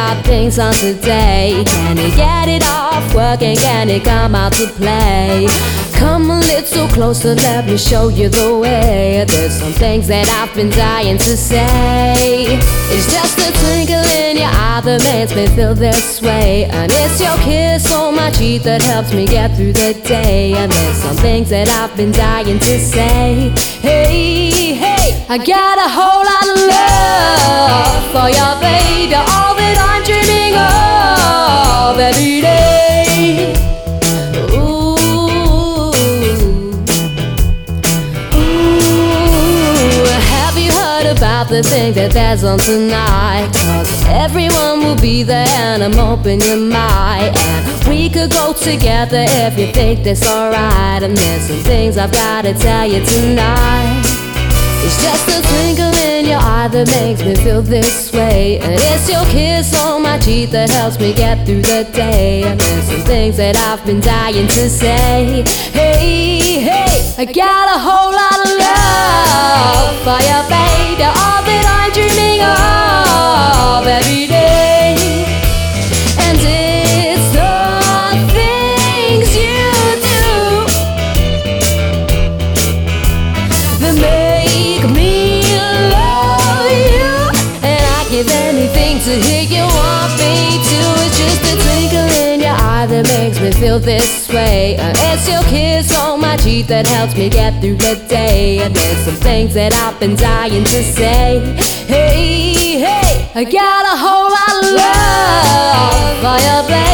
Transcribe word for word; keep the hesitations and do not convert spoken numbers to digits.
got things on today. Can you get it off work and can it come out to play? Come a little closer, let me show you the way. There's some things that I've been dying to say. It's just a twinkle in your eye that makes me feel this way. And it's your kiss on my cheek that helps me get through the day. And there's some things that I've been dying to say. Hey, hey, I got a whole lot of love for your baby, all that I'm dreaming of every day. Ooh, ooh, have you heard about the thing that there's on tonight? 'Cause everyone will be there and I'm hoping you might. And we could go together if you think that's alright. And there's some things I've gotta tell you tonight. It's just a twinkle in your eye that makes me feel this way. And it's your kiss on my cheek that helps me get through the day. And there's some things that I've been dying to say. Hey, hey, I got a whole lot of love for you, baby, all that I'm dreaming of every day. And it's the things you do that make me love you. And I'd give anything to hear you want me to. It's just a twinkle in your eye that makes me feel this way. Uh, it's your kiss on my cheek that helps me get through the day. And there's some things that I've been dying to say. Hey, hey, I got a whole lot of love for you, baby.